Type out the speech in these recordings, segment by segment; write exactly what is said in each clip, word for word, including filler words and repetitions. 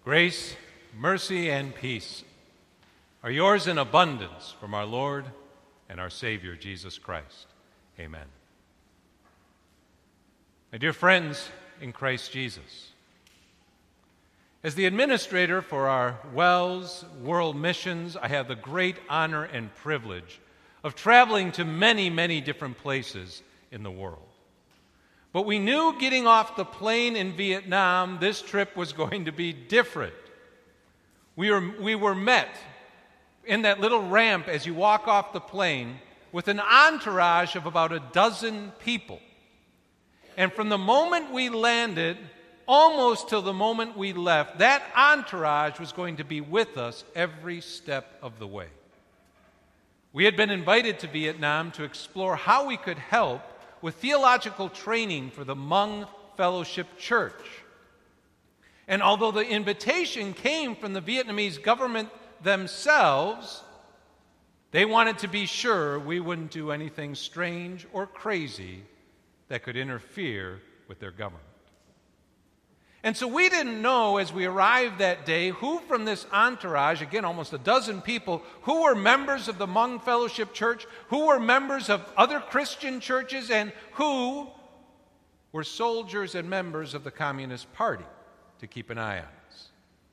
Grace, mercy, and peace are yours in abundance from our Lord and our Savior, Jesus Christ. Amen. My dear friends in Christ Jesus, as the administrator for our WELS World Missions, I have the great honor and privilege of traveling to many, many different places in the world. But we knew getting off the plane in Vietnam, this trip was going to be different. We were, we were met in that little ramp as you walk off the plane with an entourage of about a dozen people. And from the moment we landed, almost till the moment we left, that entourage was going to be with us every step of the way. We had been invited to Vietnam to explore how we could help with theological training for the Hmong Fellowship Church. And although the invitation came from the Vietnamese government themselves, they wanted to be sure we wouldn't do anything strange or crazy that could interfere with their government. And so we didn't know as we arrived that day who from this entourage, again almost a dozen people, who were members of the Hmong Fellowship Church, who were members of other Christian churches, and who were soldiers and members of the Communist Party to keep an eye on us.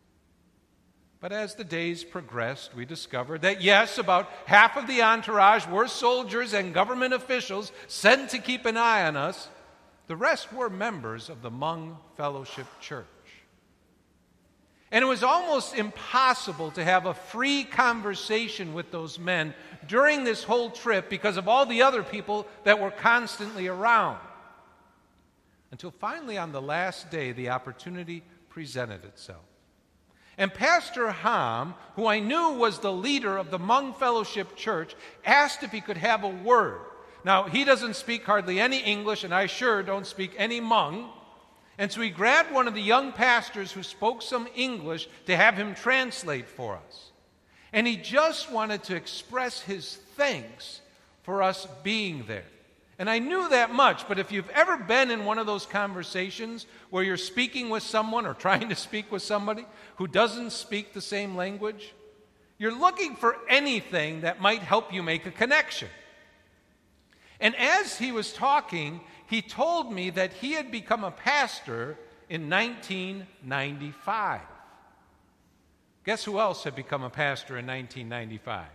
But as the days progressed, we discovered that yes, about half of the entourage were soldiers and government officials sent to keep an eye on us. The rest were members of the Hmong Fellowship Church. And it was almost impossible to have a free conversation with those men during this whole trip because of all the other people that were constantly around. Until finally on the last day, the opportunity presented itself. And Pastor Ham, who I knew was the leader of the Hmong Fellowship Church, asked if he could have a word. Now, he doesn't speak hardly any English, and I sure don't speak any Hmong. And so he grabbed one of the young pastors who spoke some English to have him translate for us. And he just wanted to express his thanks for us being there. And I knew that much, but if you've ever been in one of those conversations where you're speaking with someone or trying to speak with somebody who doesn't speak the same language, you're looking for anything that might help you make a connection. And as he was talking, he told me that he had become a pastor in nineteen ninety-five. Guess who else had become a pastor in nineteen ninety-five?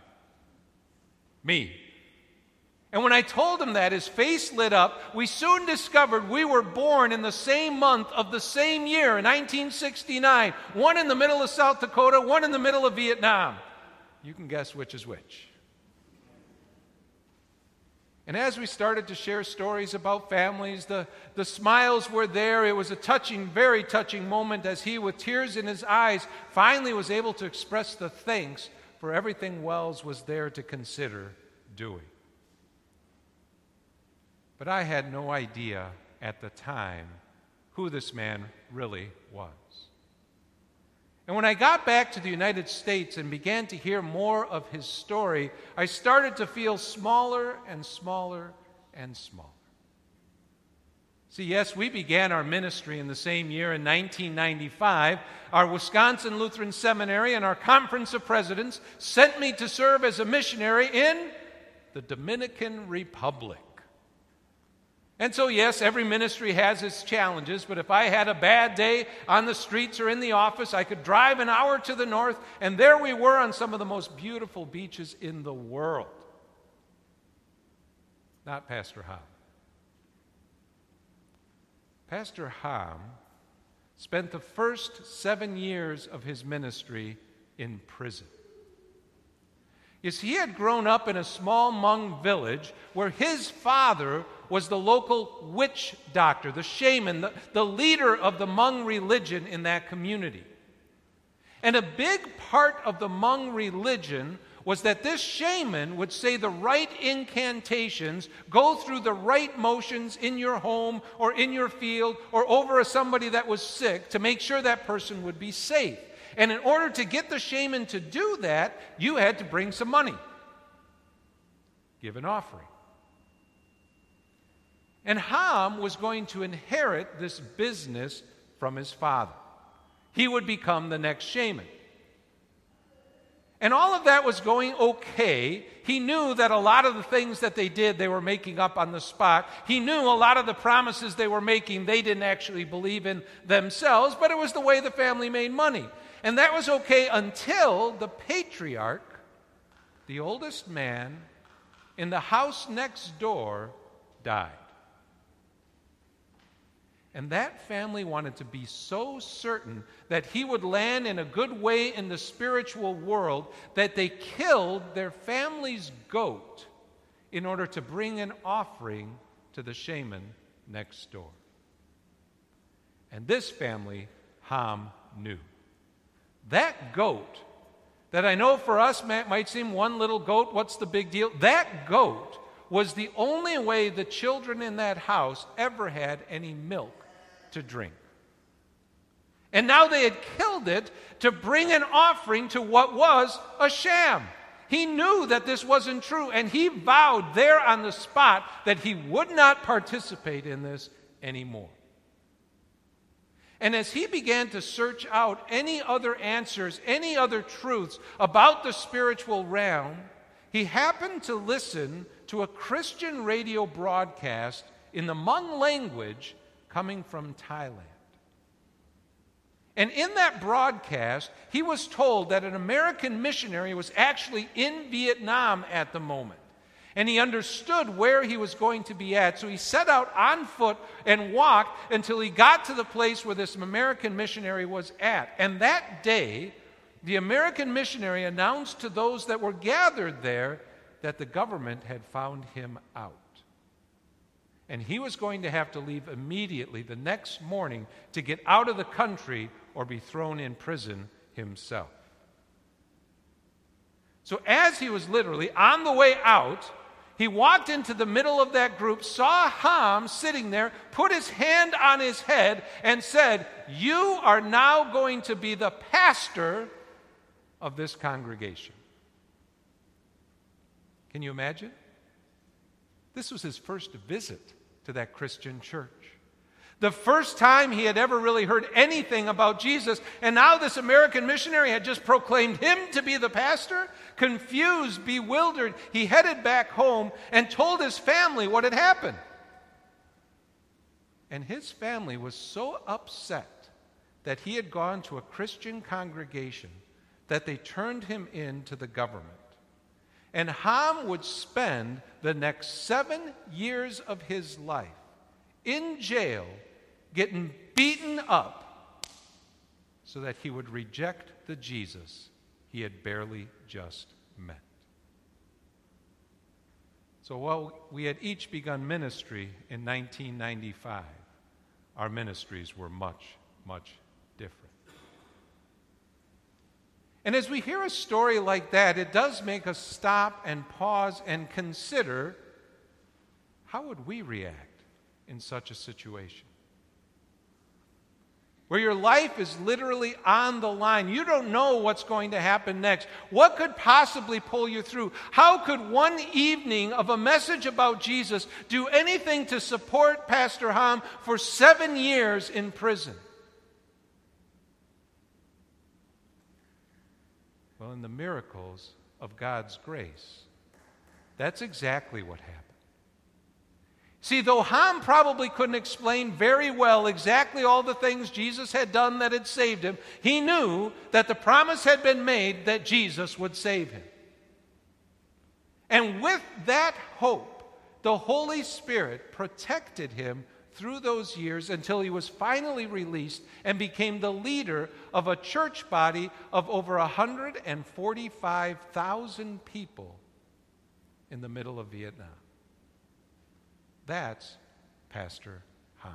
Me. And when I told him that, his face lit up. We soon discovered we were born in the same month of the same year, in nineteen sixty-nine. One in the middle of South Dakota, one in the middle of Vietnam. You can guess which is which. And as we started to share stories about families, the, the smiles were there. It was a touching, very touching moment as he, with tears in his eyes, finally was able to express the thanks for everything WELS was there to consider doing. But I had no idea at the time who this man really was. And when I got back to the United States and began to hear more of his story, I started to feel smaller and smaller and smaller. See, yes, we began our ministry in the same year in nineteen ninety-five. Our Wisconsin Lutheran Seminary and our Conference of Presidents sent me to serve as a missionary in the Dominican Republic. And so, yes, every ministry has its challenges, but if I had a bad day on the streets or in the office, I could drive an hour to the north, and there we were on some of the most beautiful beaches in the world. Not Pastor Ham. Pastor Ham spent the first seven years of his ministry in prison. You see, he had grown up in a small Hmong village where his father was the local witch doctor, the shaman, the, the leader of the Hmong religion in that community. And a big part of the Hmong religion was that this shaman would say the right incantations, go through the right motions in your home or in your field or over somebody that was sick to make sure that person would be safe. And in order to get the shaman to do that, you had to bring some money. Give an offering. And Ham was going to inherit this business from his father. he would become the next shaman. And all of that was going okay. He knew that a lot of the things that they did, they were making up on the spot. He knew a lot of the promises they were making, they didn't actually believe in themselves, but it was the way the family made money. And that was okay until the patriarch, the oldest man in the house next door, died. And that family wanted to be so certain that he would land in a good way in the spiritual world that they killed their family's goat in order to bring an offering to the shaman next door. And this family, Ham knew. That goat, that I know for us might seem one little goat, what's the big deal? That goat was the only way the children in that house ever had any milk to drink. And now they had killed it to bring an offering to what was a sham. He knew that this wasn't true, and he vowed there on the spot that he would not participate in this anymore. And as he began to search out any other answers, any other truths about the spiritual realm, he happened to listen to a Christian radio broadcast in the Hmong language coming from Thailand. And in that broadcast, he was told that an American missionary was actually in Vietnam at the moment. And he understood where he was going to be at. So he set out on foot and walked until he got to the place where this American missionary was at. And that day, the American missionary announced to those that were gathered there that the government had found him out. And he was going to have to leave immediately the next morning to get out of the country or be thrown in prison himself. So as he was literally on the way out, he walked into the middle of that group, saw Ham sitting there, put his hand on his head, and said, "You are now going to be the pastor of this congregation." Can you imagine? This was his first visit to that Christian church. The first time he had ever really heard anything about Jesus, and now this American missionary had just proclaimed him to be the pastor. Confused, bewildered, he headed back home and told his family what had happened. And his family was so upset that he had gone to a Christian congregation that they turned him in to the government. And Ham would spend the next seven years of his life in jail getting beaten up so that he would reject the Jesus he had barely just met. So while we had each begun ministry in nineteen ninety-five, our ministries were much, much different. And as we hear a story like that, it does make us stop and pause and consider, how would we react in such a situation? Where your life is literally on the line. You don't know what's going to happen next. What could possibly pull you through? How could one evening of a message about Jesus do anything to support Pastor Ham for seven years in prison? Well, in the miracles of God's grace, that's exactly what happened. See, though Ham probably couldn't explain very well exactly all the things Jesus had done that had saved him, he knew that the promise had been made that Jesus would save him. And with that hope, the Holy Spirit protected him through those years until he was finally released and became the leader of a church body of over one hundred forty-five thousand people in the middle of Vietnam. That's Pastor Ham.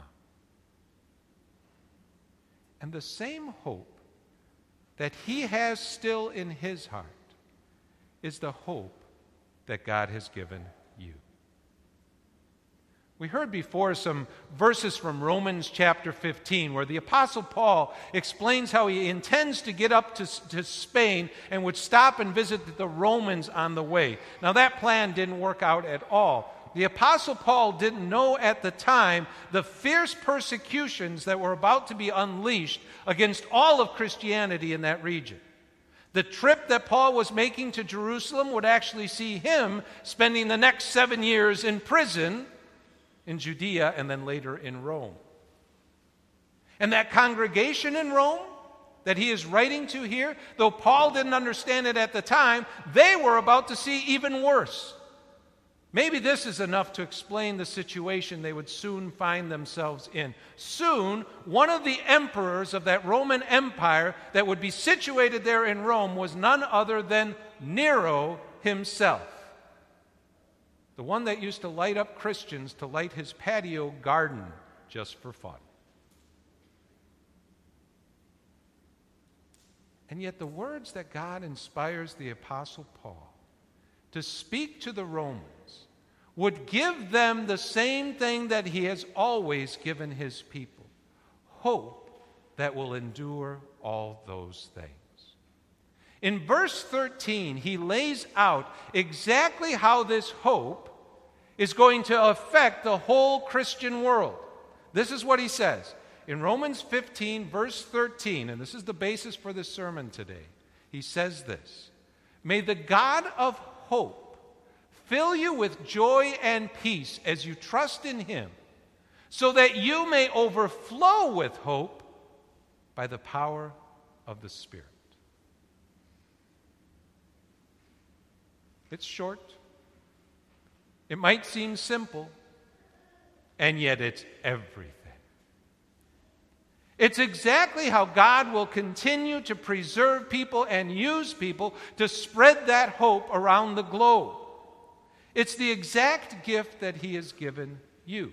And the same hope that he has still in his heart is the hope that God has given you. We heard before some verses from Romans chapter fifteen where the Apostle Paul explains how he intends to get up to, to Spain and would stop and visit the Romans on the way. Now that plan didn't work out at all. the Apostle Paul didn't know at the time the fierce persecutions that were about to be unleashed against all of Christianity in that region. The trip that Paul was making to Jerusalem would actually see him spending the next seven years in prison in Judea and then later in Rome. And that congregation in Rome that he is writing to here, though Paul didn't understand it at the time, they were about to see even worse. Maybe this is enough to explain the situation they would soon find themselves in. Soon, one of the emperors of that Roman Empire that would be situated there in Rome was none other than Nero himself. The one that used to light up Christians to light his patio garden just for fun. And yet the words that God inspires the Apostle Paul to speak to the Romans would give them the same thing that he has always given his people: hope that will endure all those things. In verse thirteen, he lays out exactly how this hope is going to affect the whole Christian world. This is what he says. In Romans fifteen, verse thirteen, and this is the basis for this sermon today, he says this: "May the God of hope fill you with joy and peace as you trust in him, so that you may overflow with hope by the power of the Spirit." It's short. It might seem simple, and yet it's everything. It's exactly how God will continue to preserve people and use people to spread that hope around the globe. It's the exact gift that he has given you.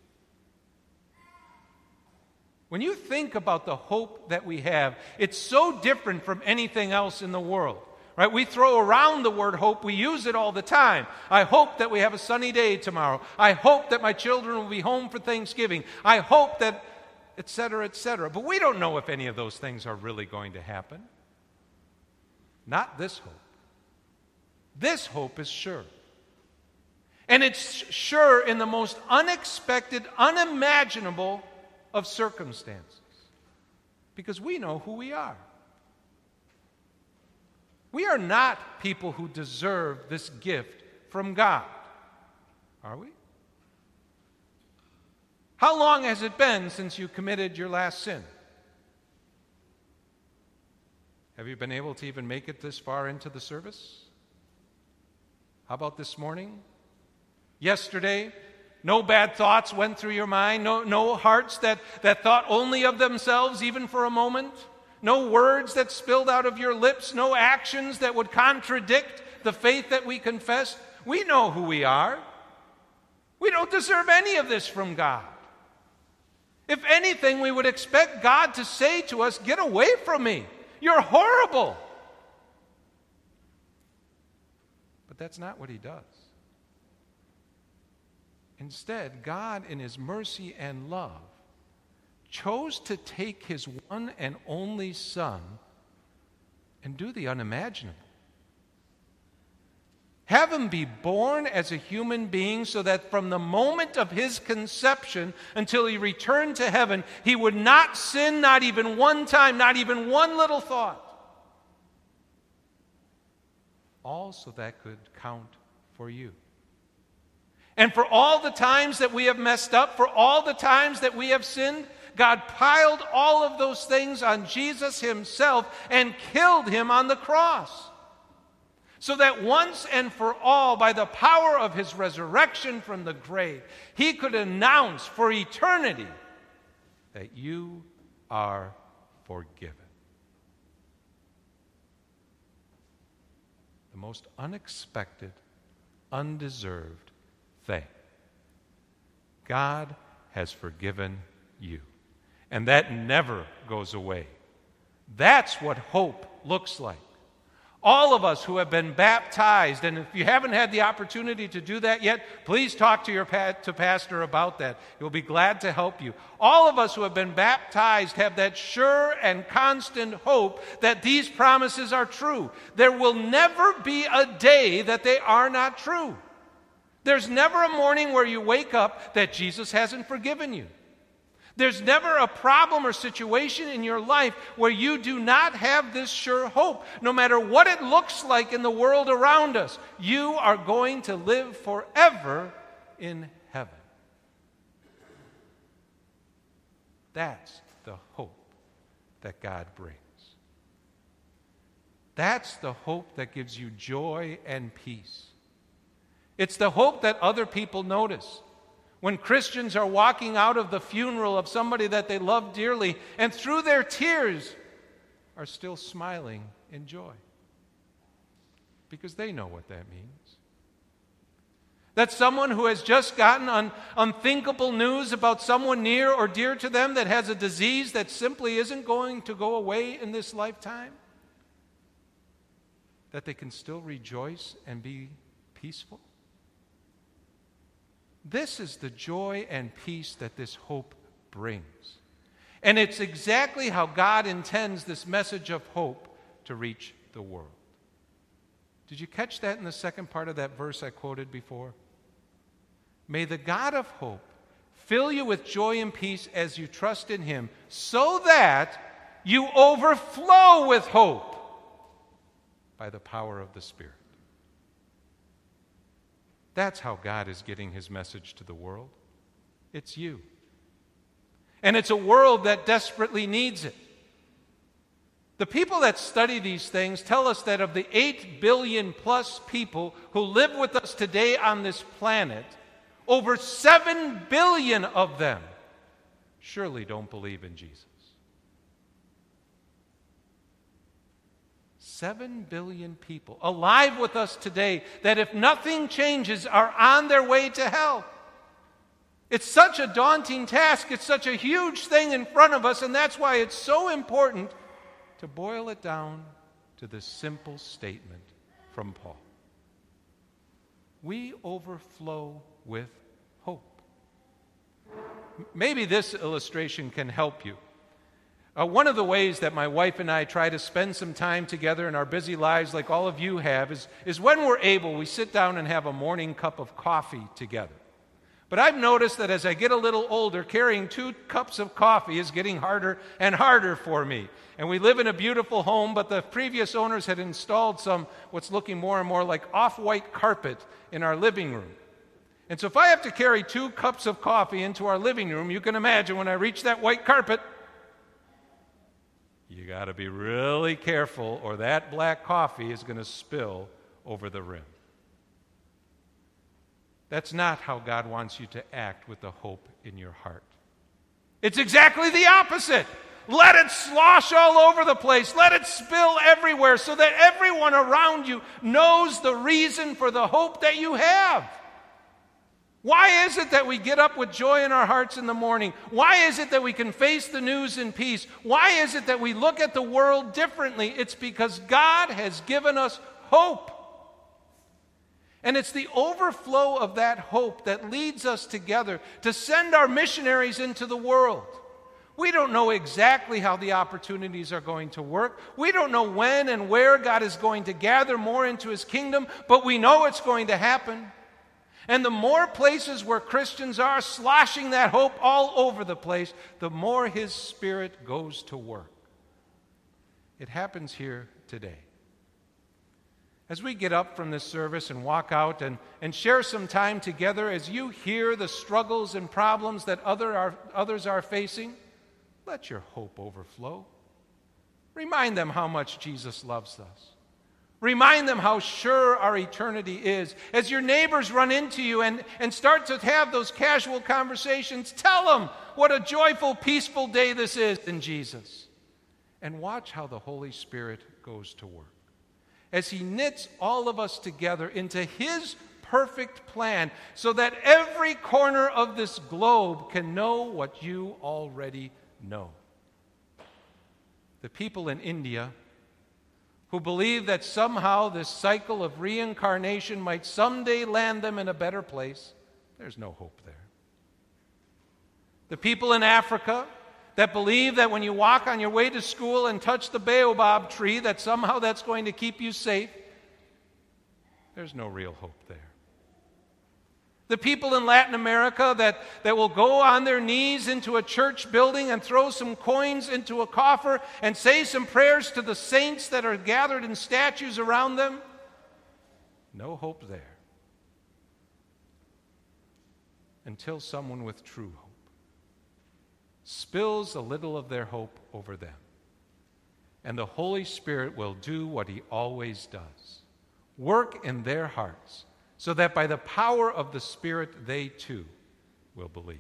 When you think about the hope that we have, it's so different from anything else in the world. Right? We throw around the word hope. We use it all the time. I hope that we have a sunny day tomorrow. I hope that my children will be home for Thanksgiving. I hope that, et cetera, et cetera. But we don't know if any of those things are really going to happen. Not this hope. This hope is sure. And it's sure in the most unexpected, unimaginable of circumstances. Because we know who we are. We are not people who deserve this gift from God, are we? How long has it been since you committed your last sin? Have you been able to even make it this far into the service? How about this morning? Yesterday? No bad thoughts went through your mind? No, no hearts that, that thought only of themselves even for a moment? No words that spilled out of your lips? No actions that would contradict the faith that we confess? We know who we are. We don't deserve any of this from God. If anything, we would expect God to say to us, "Get away from me. You're horrible." But that's not what he does. Instead, God, in his mercy and love, chose to take his one and only Son and do the unimaginable. Have him be born as a human being so that from the moment of his conception until he returned to heaven, he would not sin, not even one time, not even one little thought. All so that could count for you. And for all the times that we have messed up, for all the times that we have sinned, God piled all of those things on Jesus himself and killed him on the cross. So that once and for all, by the power of his resurrection from the grave, he could announce for eternity that you are forgiven. The most unexpected, undeserved thing. God has forgiven you. And that never goes away. That's what hope looks like. All of us who have been baptized, and if you haven't had the opportunity to do that yet, please talk to your pa- to pastor about that. He'll be glad to help you. All of us who have been baptized have that sure and constant hope that these promises are true. There will never be a day that they are not true. There's never a morning where you wake up that Jesus hasn't forgiven you. There's never a problem or situation in your life where you do not have this sure hope. No matter what it looks like in the world around us, you are going to live forever in heaven. That's the hope that God brings. That's the hope that gives you joy and peace. It's the hope that other people notice. When Christians are walking out of the funeral of somebody that they love dearly, and through their tears are still smiling in joy. Because they know what that means. That someone who has just gotten un- unthinkable news about someone near or dear to them that has a disease that simply isn't going to go away in this lifetime, that they can still rejoice and be peaceful. This is the joy and peace that this hope brings. And it's exactly how God intends this message of hope to reach the world. Did you catch that in the second part of that verse I quoted before? May the God of hope fill you with joy and peace as you trust in Him, so that you overflow with hope by the power of the Spirit. That's how God is getting His message to the world. It's you. And it's a world that desperately needs it. The people that study these things tell us that of the eight billion plus people who live with us today on this planet, over seven billion of them surely don't believe in Jesus. Seven billion people alive with us today that if nothing changes are on their way to hell. It's such a daunting task. It's such a huge thing in front of us, and that's why it's so important to boil it down to this simple statement from Paul. We overflow with hope. Maybe this illustration can help you. Uh, one of the ways that my wife and I try to spend some time together in our busy lives, like all of you have, is, is when we're able, we sit down and have a morning cup of coffee together. But I've noticed that as I get a little older, carrying two cups of coffee is getting harder and harder for me. And we live in a beautiful home, but the previous owners had installed some, what's looking more and more like off-white carpet in our living room. And so if I have to carry two cups of coffee into our living room, you can imagine when I reach that white carpet, you got to be really careful or that black coffee is going to spill over the rim. That's not how God wants you to act with the hope in your heart. It's exactly the opposite. Let it slosh all over the place. Let it spill everywhere so that everyone around you knows the reason for the hope that you have. Why is it that we get up with joy in our hearts in the morning? Why is it that we can face the news in peace? Why is it that we look at the world differently? It's because God has given us hope. And it's the overflow of that hope that leads us together to send our missionaries into the world. We don't know exactly how the opportunities are going to work. We don't know when and where God is going to gather more into His kingdom, but we know it's going to happen. And the more places where Christians are sloshing that hope all over the place, the more His Spirit goes to work. It happens here today. As we get up from this service and walk out and, and share some time together, as you hear the struggles and problems that other are, others are facing, let your hope overflow. Remind them how much Jesus loves us. Remind them how sure our eternity is. As your neighbors run into you and, and start to have those casual conversations, tell them what a joyful, peaceful day this is in Jesus. And watch how the Holy Spirit goes to work. As He knits all of us together into His perfect plan so that every corner of this globe can know what you already know. The people in India who believe that somehow this cycle of reincarnation might someday land them in a better place, there's no hope there. The people in Africa that believe that when you walk on your way to school and touch the baobab tree, that somehow that's going to keep you safe, there's no real hope there. The people in Latin America that, that will go on their knees into a church building and throw some coins into a coffer and say some prayers to the saints that are gathered in statues around them. No hope there. Until someone with true hope spills a little of their hope over them. And the Holy Spirit will do what he always does. Work in their hearts so that by the power of the Spirit they too will believe.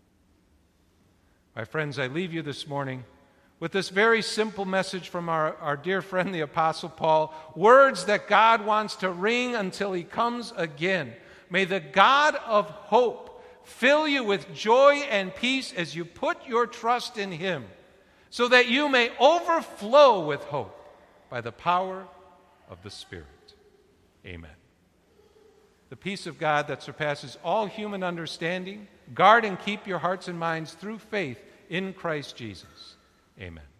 My friends, I leave you this morning with this very simple message from our, our dear friend the Apostle Paul, words that God wants to ring until he comes again. May the God of hope fill you with joy and peace as you put your trust in him, so that you may overflow with hope by the power of the Spirit. Amen. The peace of God that surpasses all human understanding, guard and keep your hearts and minds through faith in Christ Jesus. Amen.